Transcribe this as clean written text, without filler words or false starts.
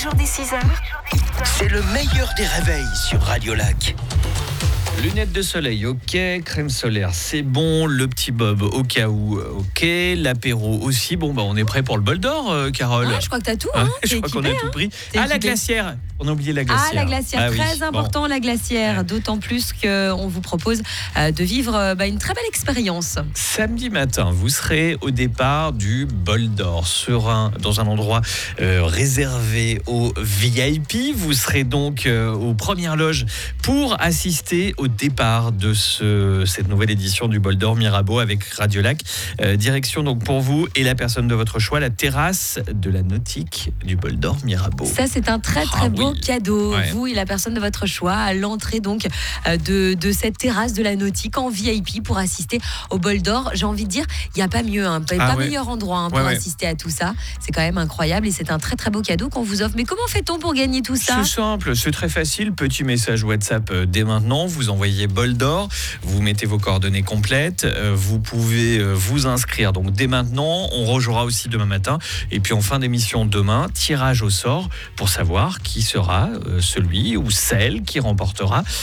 jours dès 6h, C'est le meilleur des réveils sur Radio Lac. Lunettes de soleil, ok. Crème solaire, c'est bon. Le petit bob, au cas où, ok. L'apéro aussi. Bon, on est prêt pour le bol d'or, Carole. Ah, je crois que t'as tout. Je crois qu'on a tout pris. T'es La équipé. glacière. On a oublié la glacière. La glacière, oui. très important la glacière, d'autant plus qu'on vous propose de vivre une très belle expérience. Samedi matin, vous serez au départ du bol d'or dans un endroit réservé aux VIP. Vous serez donc aux premières loges pour assister au départ de cette nouvelle édition du bol d'or Mirabeau avec Radio Lac. Direction donc pour vous et la personne de votre choix, la terrasse de la nautique du bol d'or Mirabeau. Ça, c'est un très beau cadeau. Ouais. Vous et la personne de votre choix à l'entrée donc de cette terrasse de la nautique en VIP pour assister au bol d'or. J'ai envie de dire, il n'y a pas mieux, meilleur endroit pour assister à tout ça. C'est quand même incroyable et c'est un très beau cadeau qu'on vous offre. Mais comment fait-on pour gagner tout ça ? C'est simple, c'est très facile. Petit message WhatsApp dès maintenant. Vous envoyez bol d'or, vous mettez vos coordonnées complètes. Vous pouvez vous inscrire donc dès maintenant. On rejouera aussi demain matin. Et puis en fin d'émission demain, tirage au sort pour savoir qui sera celui ou celle qui remportera